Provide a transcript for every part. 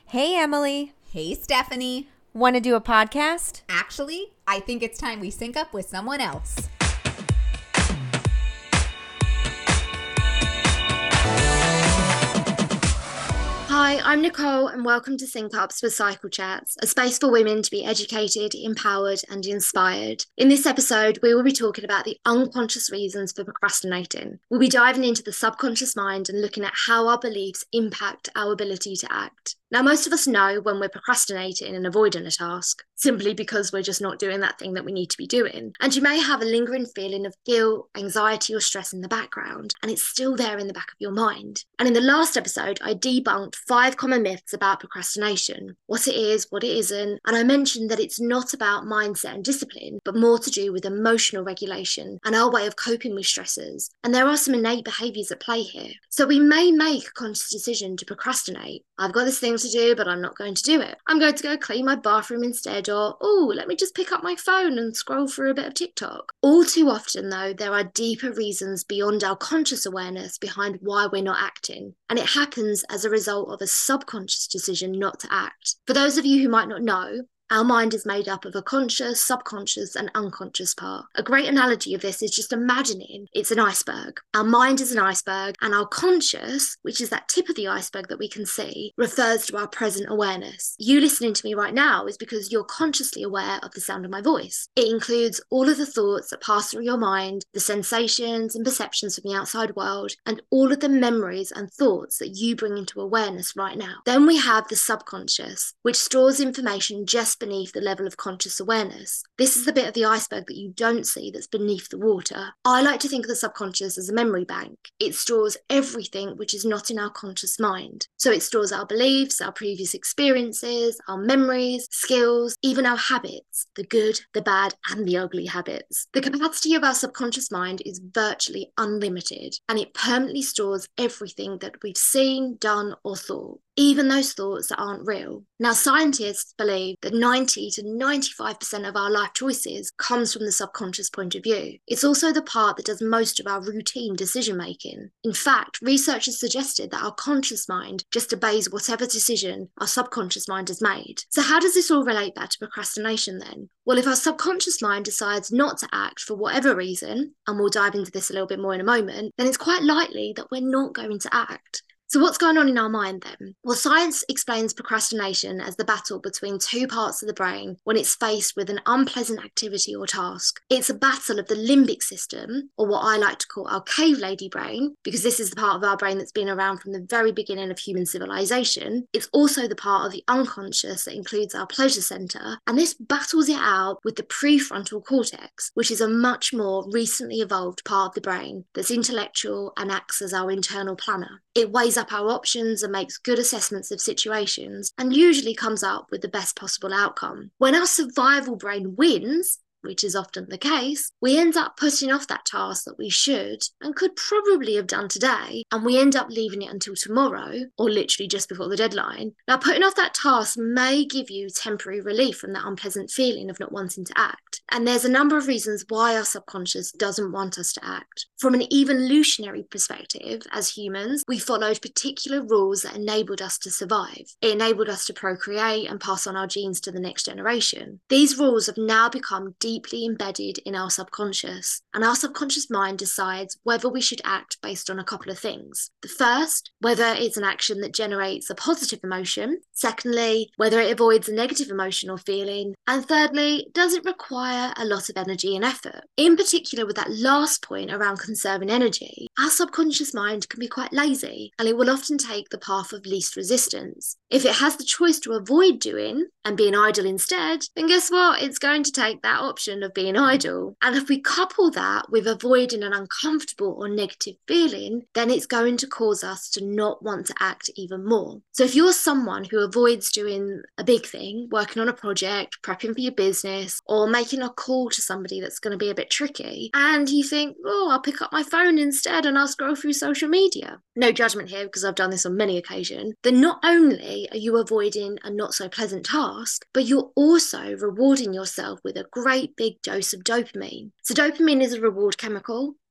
Hey, Emily. Hey, Stephanie. Want to do a podcast? Actually, I think it's time we sync up with someone else. Hi, I'm Nicole and welcome to Sync Ups with Cycle Chats, a space for women to be educated, empowered and inspired. In this episode, we will be talking about the unconscious reasons for procrastinating. We'll be diving into the subconscious mind and looking at how our beliefs impact our ability to act. Now, most of us know when we're procrastinating and avoiding a task, simply because we're just not doing that thing that we need to be doing. And you may have a lingering feeling of guilt, anxiety, or stress in the background, and it's still there in the back of your mind. And in the last episode, I debunked 5 common myths about procrastination, what it is, what it isn't, and I mentioned that it's not about mindset and discipline, but more to do with emotional regulation and our way of coping with stressors. And there are some innate behaviours at play here. So we may make a conscious decision to procrastinate. I've got this thing to do, but I'm not going to do it. I'm going to go clean my bathroom instead, or, oh, let me just pick up my phone and scroll through a bit of TikTok. All too often, though, there are deeper reasons beyond our conscious awareness behind why we're not acting. And it happens as a result of a subconscious decision not to act. For those of you who might not know, our mind is made up of a conscious, subconscious, and unconscious part. A great analogy of this is just imagining it's an iceberg. Our mind is an iceberg, and our conscious, which is that tip of the iceberg that we can see, refers to our present awareness. You listening to me right now is because you're consciously aware of the sound of my voice. It includes all of the thoughts that pass through your mind, the sensations and perceptions from the outside world, and all of the memories and thoughts that you bring into awareness right now. Then we have the subconscious, which stores information just beneath the level of conscious awareness. This is the bit of the iceberg that you don't see that's beneath the water. I like to think of the subconscious as a memory bank. It stores everything which is not in our conscious mind. So it stores our beliefs, our previous experiences, our memories, skills, even our habits, the good, the bad, and the ugly habits. The capacity of our subconscious mind is virtually unlimited, and it permanently stores everything that we've seen, done, or thought, even those thoughts that aren't real. Now, scientists believe that 90 to 95% of our life choices comes from the subconscious point of view. It's also the part that does most of our routine decision making. In fact, research has suggested that our conscious mind just obeys whatever decision our subconscious mind has made. So how does this all relate back to procrastination then? Well, if our subconscious mind decides not to act for whatever reason, and we'll dive into this a little bit more in a moment, then it's quite likely that we're not going to act. So what's going on in our mind then? Well, science explains procrastination as the battle between 2 parts of the brain when it's faced with an unpleasant activity or task. It's a battle of the limbic system, or what I like to call our cave lady brain, because this is the part of our brain that's been around from the very beginning of human civilization. It's also the part of the unconscious that includes our pleasure center, and this battles it out with the prefrontal cortex, which is a much more recently evolved part of the brain that's intellectual and acts as our internal planner. It weighs up our options and makes good assessments of situations, and usually comes up with the best possible outcome. When our survival brain wins, which is often the case, we end up putting off that task that we should and could probably have done today, and we end up leaving it until tomorrow, or literally just before the deadline. Now, putting off that task may give you temporary relief from that unpleasant feeling of not wanting to act. And there's a number of reasons why our subconscious doesn't want us to act. From an evolutionary perspective, as humans, we followed particular rules that enabled us to survive. It enabled us to procreate and pass on our genes to the next generation. These rules have now become deeply embedded in our subconscious, and our subconscious mind decides whether we should act based on a couple of things. The first, whether it's an action that generates a positive emotion. Secondly, whether it avoids a negative emotion or feeling. And thirdly, does it require a lot of energy and effort? In particular, with that last point around conserving energy, our subconscious mind can be quite lazy, and it will often take the path of least resistance. If it has the choice to avoid doing and being idle instead, then guess what? It's going to take that option of being idle. And if we couple that with avoiding an uncomfortable or negative feeling, then it's going to cause us to not want to act even more. So if you're someone who avoids doing a big thing, working on a project, prepping for your business, or making a call to somebody that's going to be a bit tricky, and you think, oh, I'll pick up my phone instead and I'll scroll through social media. No judgment here, because I've done this on many occasions. Then not only are you avoiding a not so pleasant task, but you're also rewarding yourself with a great big dose of dopamine. So dopamine is a reward chemical,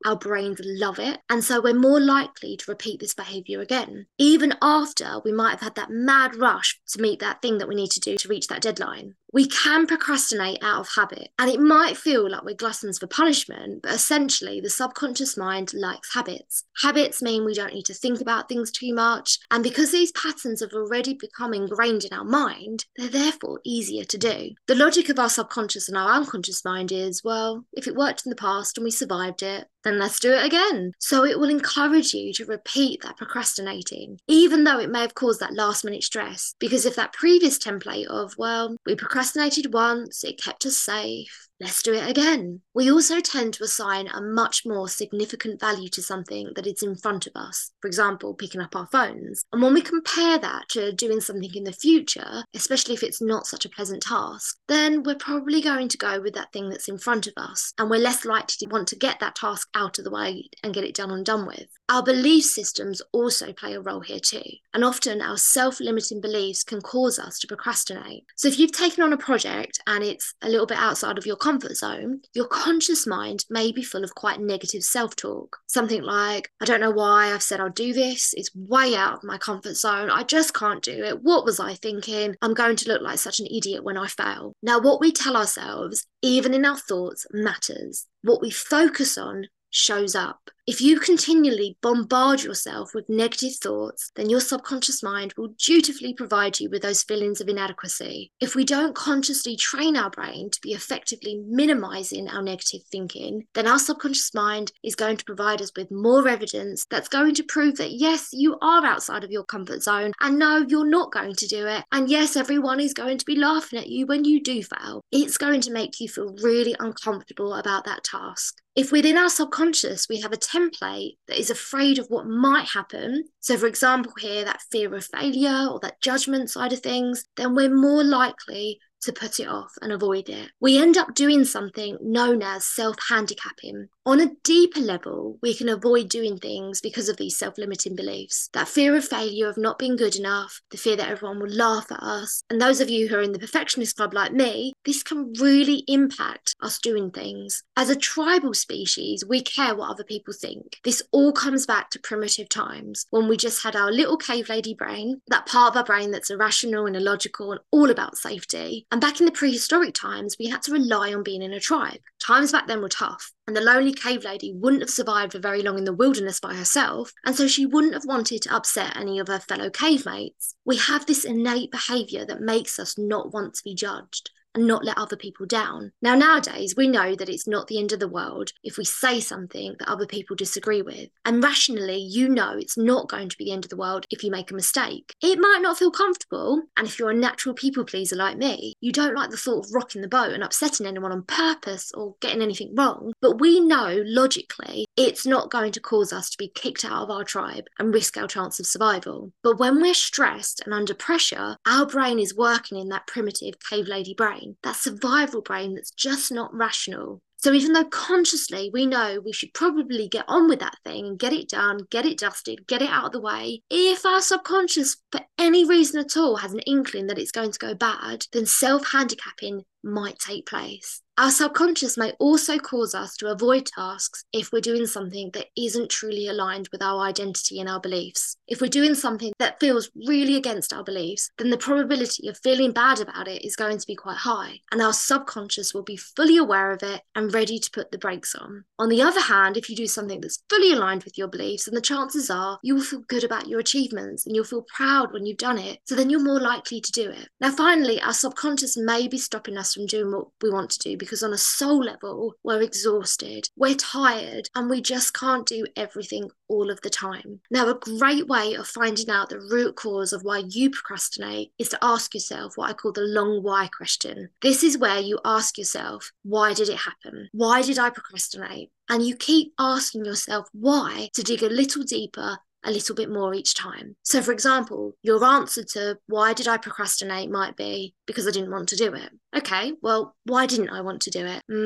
our brains love it. And so we're more likely to repeat this behavior again, even after we might have had that mad rush to meet that thing that we need to do to reach that deadline. We can procrastinate out of habit, and it might feel like we're gluttons for punishment, but essentially the subconscious mind likes habits. Habits mean we don't need to think about things too much, and because these patterns have already become ingrained in our mind, they're therefore easier to do. The logic of our subconscious and our unconscious mind is, well, if it worked in the past and we survived it, then let's do it again. So it will encourage you to repeat that procrastinating, even though it may have caused that last minute stress. Because if that previous template of, well, we procrastinated once, it kept us safe, let's do it again. We also tend to assign a much more significant value to something that is in front of us. For example, picking up our phones. And when we compare that to doing something in the future, especially if it's not such a pleasant task, then we're probably going to go with that thing that's in front of us. And we're less likely to want to get that task out of the way and get it done and done with. Our belief systems also play a role here too. And often our self-limiting beliefs can cause us to procrastinate. So if you've taken on a project and it's a little bit outside of your comfort zone, your conscious mind may be full of quite negative self-talk. Something like, I don't know why I've said I'll do this. It's way out of my comfort zone. I just can't do it. What was I thinking? I'm going to look like such an idiot when I fail. Now, what we tell ourselves, even in our thoughts, matters. What we focus on shows up. If you continually bombard yourself with negative thoughts, then your subconscious mind will dutifully provide you with those feelings of inadequacy. If we don't consciously train our brain to be effectively minimizing our negative thinking, then our subconscious mind is going to provide us with more evidence that's going to prove that yes, you are outside of your comfort zone, and no, you're not going to do it. And yes, everyone is going to be laughing at you when you do fail. It's going to make you feel really uncomfortable about that task. If within our subconscious we have a template that is afraid of what might happen, so for example here, that fear of failure or that judgment side of things, then we're more likely to put it off and avoid it. We end up doing something known as self-handicapping. On a deeper level, we can avoid doing things because of these self-limiting beliefs. That fear of failure, of not being good enough, the fear that everyone will laugh at us. And those of you who are in the perfectionist club like me, this can really impact us doing things. As a tribal species, we care what other people think. This all comes back to primitive times when we just had our little cave lady brain, that part of our brain that's irrational and illogical and all about safety. And back in the prehistoric times, we had to rely on being in a tribe. Times back then were tough, and the lonely cave lady wouldn't have survived for very long in the wilderness by herself, and so she wouldn't have wanted to upset any of her fellow cave mates. We have this innate behaviour that makes us not want to be judged and not let other people down. Now, nowadays, we know that it's not the end of the world if we say something that other people disagree with. And rationally, you know it's not going to be the end of the world if you make a mistake. It might not feel comfortable, and if you're a natural people pleaser like me, you don't like the thought of rocking the boat and upsetting anyone on purpose or getting anything wrong. But we know, logically, it's not going to cause us to be kicked out of our tribe and risk our chance of survival. But when we're stressed and under pressure, our brain is working in that primitive cave lady brain. That survival brain that's just not rational. So even though consciously we know we should probably get on with that thing and get it done, get it dusted, get it out of the way, if our subconscious for any reason at all has an inkling that it's going to go bad, then self-handicapping might take place. Our subconscious may also cause us to avoid tasks if we're doing something that isn't truly aligned with our identity and our beliefs. If we're doing something that feels really against our beliefs, then the probability of feeling bad about it is going to be quite high, and our subconscious will be fully aware of it and ready to put the brakes on. On the other hand, if you do something that's fully aligned with your beliefs, then the chances are you will feel good about your achievements and you'll feel proud when you've done it, so then you're more likely to do it. Now, finally, our subconscious may be stopping us from doing what we want to do because on a soul level, we're exhausted, we're tired, and we just can't do everything all of the time. Now, a great way of finding out the root cause of why you procrastinate is to ask yourself what I call the long why question. This is where you ask yourself, why did it happen? Why did I procrastinate? And you keep asking yourself why to dig a little deeper, a little bit more each time. So for example, your answer to why did I procrastinate might be because I didn't want to do it. Okay, well, why didn't I want to do it?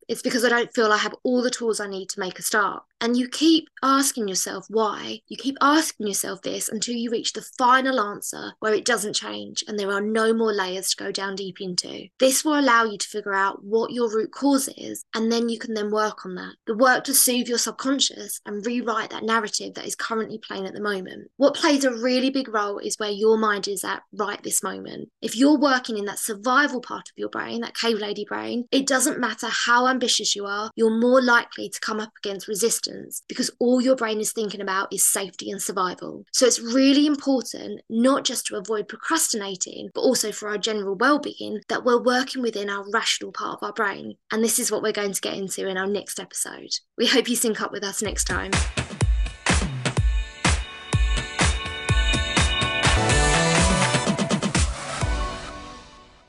It's because I don't feel I have all the tools I need to make a start. And you keep asking yourself why. You keep asking yourself this until you reach the final answer where it doesn't change and there are no more layers to go down deep into. This will allow you to figure out what your root cause is, and then you can then work on that. The work to soothe your subconscious and rewrite that narrative that is currently playing at the moment. What plays a really big role is where your mind is at right this moment. If you're working in that survival part of your brain, that cave lady brain, it doesn't matter how ambitious you are, you're more likely to come up against resistance because all your brain is thinking about is safety and survival. So it's really important, not just to avoid procrastinating, but also for our general well-being, that we're working within our rational part of our brain. And this is what we're going to get into in our next episode. We hope you sync up with us next time.